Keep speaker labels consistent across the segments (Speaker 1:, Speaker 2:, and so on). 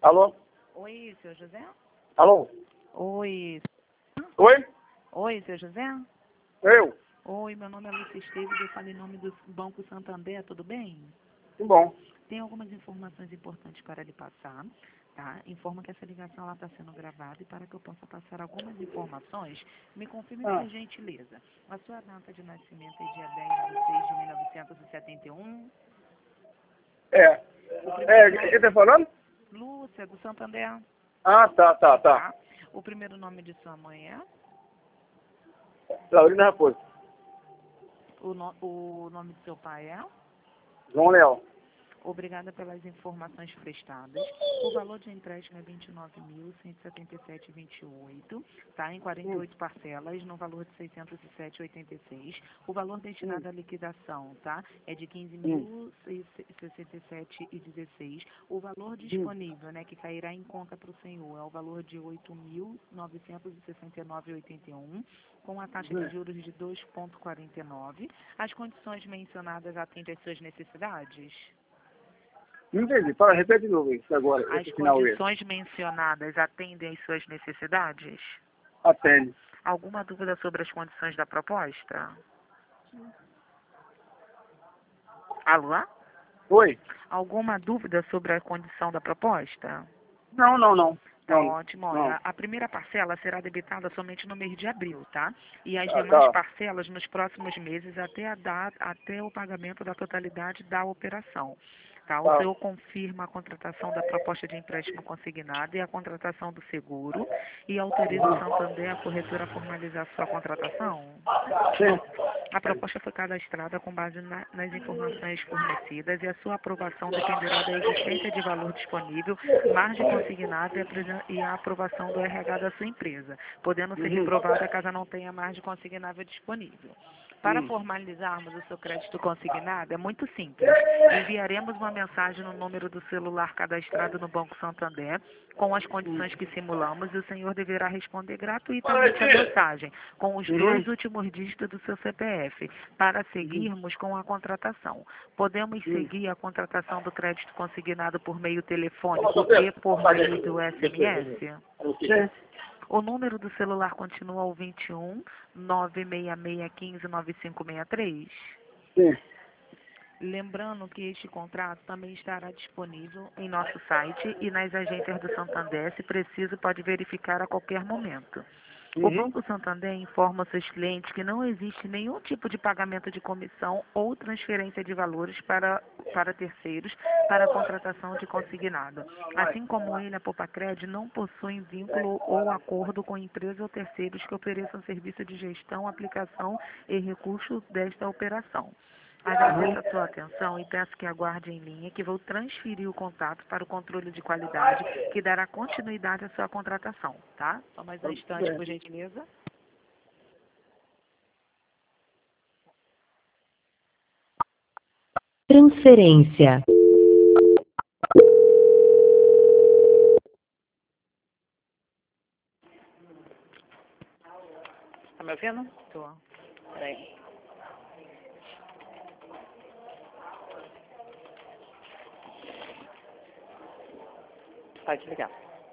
Speaker 1: Alô?
Speaker 2: Oi, seu José?
Speaker 1: Alô?
Speaker 2: Oi.
Speaker 1: Oi?
Speaker 2: Oi, seu José?
Speaker 1: Eu?
Speaker 2: Oi, meu nome é Lúcia Esteves, eu falo em nome do Banco Santander, tudo bem?
Speaker 1: Tudo bom.
Speaker 2: Tem algumas informações importantes para lhe passar, tá? Informa que essa ligação está sendo gravada e para que eu possa passar algumas informações, me confirme por gentileza. A sua data de nascimento é dia 10 de 6 de 1971?
Speaker 1: É. Quem tá falando?
Speaker 2: Lúcia, do Santander.
Speaker 1: Ah, tá.
Speaker 2: Tá? O primeiro nome de sua mãe é?
Speaker 1: Laurina Raposo.
Speaker 2: O nome de seu pai é?
Speaker 1: João Leal.
Speaker 2: Obrigada pelas informações prestadas. O valor de empréstimo é R$ 29.177,28, tá? Em 48 parcelas, no valor de R$ 607,86. O valor destinado à liquidação, tá? É de R$ 15.067,16. O valor disponível, né, que cairá em conta para o senhor, é o valor de R$ 8.969,81, com a taxa de juros de 2,49. As condições mencionadas atendem às suas necessidades?
Speaker 1: Não entendi. Fala, repete de novo isso agora.
Speaker 2: As
Speaker 1: Esse final aí.
Speaker 2: condições mencionadas atendem às suas necessidades?
Speaker 1: Atende.
Speaker 2: Alguma dúvida sobre as condições da proposta? Alô?
Speaker 1: Oi?
Speaker 2: Alguma dúvida sobre a condição da proposta?
Speaker 1: Não.
Speaker 2: Tá ótimo. Olha, a primeira parcela será debitada somente no mês de abril, tá? E as demais
Speaker 1: Tá.
Speaker 2: parcelas nos próximos meses até o pagamento da totalidade da operação. Tá? O senhor confirma a contratação da proposta de empréstimo consignado e a contratação do seguro e autoriza o Santander, a corretora, a formalizar sua contratação?
Speaker 1: Sim.
Speaker 2: A proposta foi cadastrada com base nas informações fornecidas e a sua aprovação dependerá da existência de valor disponível, margem consignada e a aprovação do RH da sua empresa, podendo ser reprovada caso não tenha margem consignável disponível. Para formalizarmos o seu crédito consignado, é muito simples. Enviaremos uma mensagem no número do celular cadastrado no Banco Santander, com as condições que simulamos, e o senhor deverá responder gratuitamente a mensagem, com os 2 últimos dígitos do seu CPF, para seguirmos com a contratação. Podemos seguir a contratação do crédito consignado por meio telefônico e por meio do SMS?
Speaker 1: Sim.
Speaker 2: O número do celular continua o 21 96615 9563.
Speaker 1: Sim.
Speaker 2: Lembrando que este contrato também estará disponível em nosso site e nas agências do Santander, se preciso, pode verificar a qualquer momento. O Banco Santander informa seus clientes que não existe nenhum tipo de pagamento de comissão ou transferência de valores para terceiros para a contratação de consignado. Assim como ele, a Popacred não possui vínculo ou acordo com empresas ou terceiros que ofereçam serviço de gestão, aplicação e recurso desta operação. Agradeço a sua atenção e peço que aguarde em linha que vou transferir o contato para o controle de qualidade que dará continuidade à sua contratação, tá? Só mais um instante, por gentileza.
Speaker 3: Transferência.
Speaker 2: Tá me ouvindo? Tô. Peraí. Pode ligar.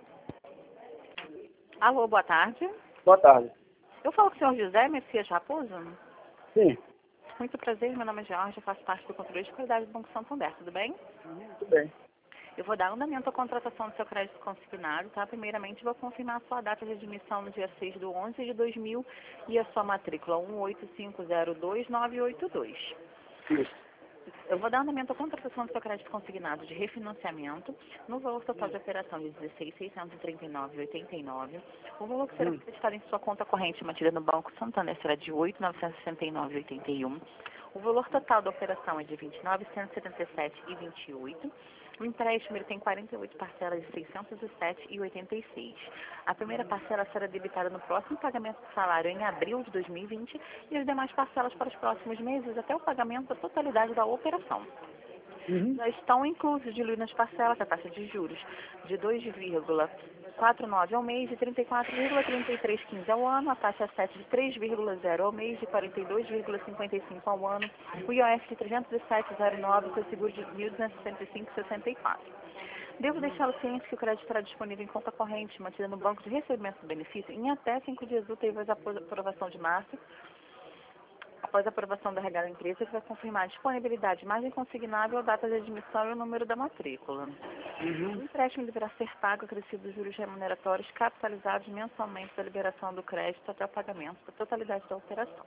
Speaker 2: Alô, boa tarde.
Speaker 1: Boa tarde.
Speaker 2: Eu falo com o senhor José Messias Raposo.
Speaker 1: Sim.
Speaker 2: Muito prazer, meu nome é Jorge, eu faço parte do controle de qualidade do Banco Santander, tudo bem?
Speaker 1: Tudo bem.
Speaker 2: Eu vou dar andamento à contratação do seu crédito consignado, tá? Primeiramente, vou confirmar a sua data de admissão no dia 6/11 de 2000 e a sua matrícula 18502-982.
Speaker 1: Isso.
Speaker 2: Eu vou dar andamento à contratação do seu crédito consignado de refinanciamento no valor total de operação de R$ 16.639,89. O valor que será acreditado em sua conta corrente mantida no Banco Santander será de R$ 8.969,81. O valor total da operação é de R$ 29.177,28. O empréstimo ele tem 48 parcelas de R$ 607,86. A primeira parcela será debitada no próximo pagamento do salário em abril de 2020 e as demais parcelas para os próximos meses até o pagamento da totalidade da operação. Já estão inclusos diluídos nas parcelas a taxa de juros de 2,49 ao mês, de 34,3315 ao ano, a taxa 7 de 3,0 ao mês, de 42,55 ao ano, o IOF de 307,09, o seu seguro de 1.265,64.
Speaker 3: Devo deixá-lo ciente que o crédito estará disponível em conta corrente, mantida no banco de recebimento do benefício, em até 5 dias úteis após a aprovação de março, após a aprovação da regada empresa, que vai confirmar a disponibilidade, margem consignável, a data de admissão e o número da matrícula. O empréstimo deverá ser pago acrescido dos juros remuneratórios capitalizados mensalmente da liberação do crédito até o pagamento da totalidade da operação.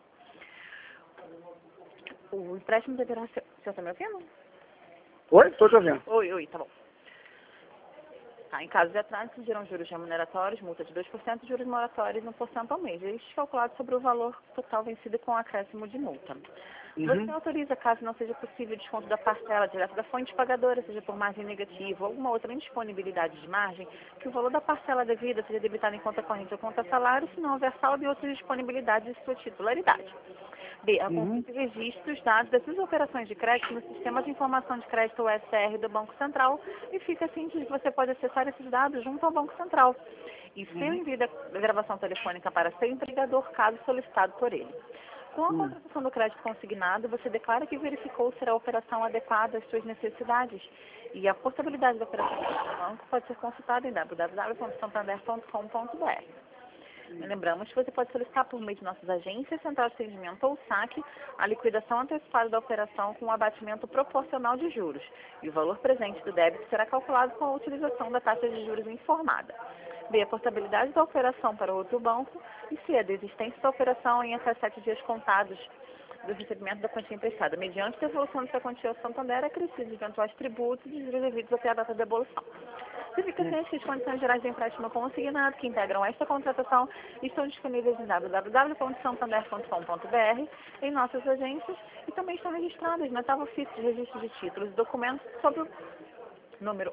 Speaker 3: O empréstimo deverá ser... O senhor está me ouvindo?
Speaker 1: Oi? Estou te ouvindo.
Speaker 3: Oi, tá bom. Tá, em caso de atraso, surgirão juros remuneratórios, multa de 2% e juros moratórios 1% ao mês. Estes calculados sobre o valor total vencido com acréscimo de multa. Você autoriza, caso não seja possível, o desconto da parcela direta da fonte pagadora, seja por margem negativa ou alguma outra indisponibilidade de margem, que o valor da parcela devida seja debitado em conta corrente ou conta salário, se não houver saldo e outras disponibilidades de sua titularidade. B. A consulta e registro dos dados das suas operações de crédito no Sistema de Informação de Crédito, o SR, do Banco Central, e fica ciente de que você pode acessar esses dados junto ao Banco Central. E seu envio da gravação telefônica para seu empregador, caso solicitado por ele. Com a contratação do crédito consignado, você declara que verificou se a operação adequada às suas necessidades. E a portabilidade da operação do banco pode ser consultada em www.santander.com.br. Lembramos que você pode solicitar por meio de nossas agências, central de atendimento ou saque, a liquidação antecipada da operação com um abatimento proporcional de juros. E o valor presente do débito será calculado com a utilização da taxa de juros informada. B. A portabilidade da operação para outro banco. E C. A desistência da operação em até 7 dias contados do recebimento da quantia emprestada, mediante devolução dessa quantia ao Santander, acrescidos de eventuais tributos e juros devidos até a data da devolução. Fica ciente que as condições gerais de empréstimo consignado que integram esta contratação estão disponíveis em www.santander.com.br, em nossas agências, e também estão registradas na tábua oficial de registro de títulos e documentos sob o número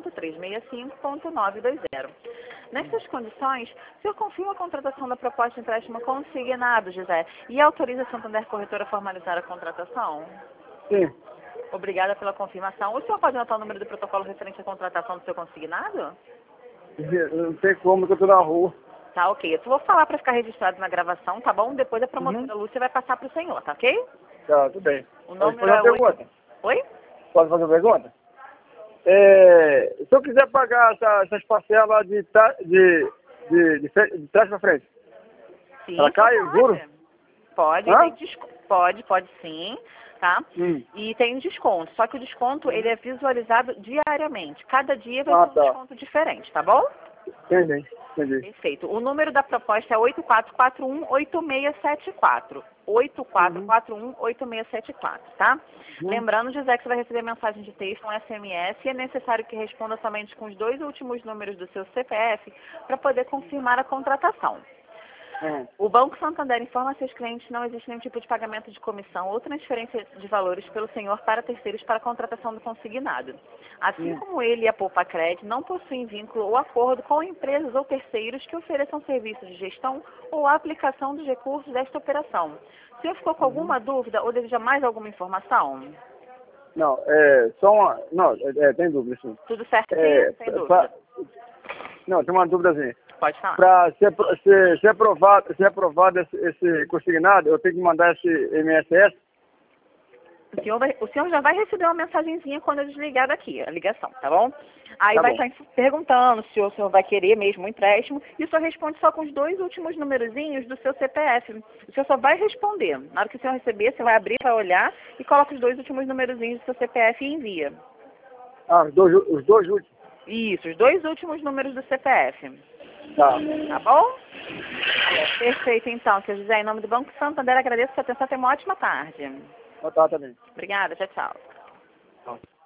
Speaker 3: 1.365.920. Nestas condições, o senhor confirma a contratação da proposta de empréstimo consignado, José, e autoriza a Santander Corretora a formalizar a contratação?
Speaker 1: Sim.
Speaker 3: Obrigada pela confirmação. O senhor pode anotar o número do protocolo referente à contratação do seu consignado?
Speaker 1: Não sei como, que eu estou na rua.
Speaker 3: Tá, ok. Eu vou falar para ficar registrado na gravação, tá bom? Depois a promotora Lúcia vai passar para o senhor, tá ok?
Speaker 1: Tá, tudo bem.
Speaker 3: O número
Speaker 1: Pode fazer uma pergunta?
Speaker 3: Oi?
Speaker 1: Pode fazer uma pergunta? Se eu quiser pagar essas parcelas de trás para frente,
Speaker 3: Sim,
Speaker 1: ela cai, juro?
Speaker 3: Pode,
Speaker 1: Hã?
Speaker 3: pode sim, tá? E tem desconto, só que o desconto ele é visualizado diariamente. Cada dia vai ter um desconto diferente, tá bom?
Speaker 1: Entendi.
Speaker 3: Perfeito. O número da proposta é 8441-8674. 8441-8674, tá? Lembrando, José, que você vai receber mensagem de texto, um SMS, e é necessário que responda somente com os 2 últimos números do seu CPF para poder confirmar a contratação. O Banco Santander informa a seus clientes que não existe nenhum tipo de pagamento de comissão ou transferência de valores pelo senhor para terceiros para a contratação do consignado. Assim como ele e a Poupa Crédito não possuem vínculo ou acordo com empresas ou terceiros que ofereçam serviços de gestão ou aplicação dos recursos desta operação. O senhor ficou com alguma dúvida ou deseja mais alguma informação?
Speaker 1: Não, só uma... Não, tem dúvida, sim.
Speaker 3: Tudo certo, sem dúvida.
Speaker 1: Não, tem uma dúvidazinha.
Speaker 3: Pode falar.
Speaker 1: Para ser aprovado esse consignado, eu tenho que mandar esse MSS?
Speaker 3: O senhor já vai receber uma mensagenzinha quando eu desligar daqui, a ligação, tá bom? Aí
Speaker 1: Tá
Speaker 3: vai
Speaker 1: bom.
Speaker 3: estar perguntando se o senhor vai querer mesmo o empréstimo, e o senhor responde só com os 2 últimos numerozinhos do seu CPF. O senhor só vai responder. Na hora que o senhor receber, você vai abrir, vai olhar e coloca os 2 últimos numerozinhos do seu CPF e envia.
Speaker 1: Os dois últimos?
Speaker 3: Isso, os 2 últimos números do CPF.
Speaker 1: Tá.
Speaker 3: Tá bom? Perfeito, então, seu José. Em nome do Banco Santander, agradeço a sua atenção. Tenha uma ótima tarde.
Speaker 1: Tá também.
Speaker 3: Obrigada, tchau, tchau.
Speaker 1: Tá.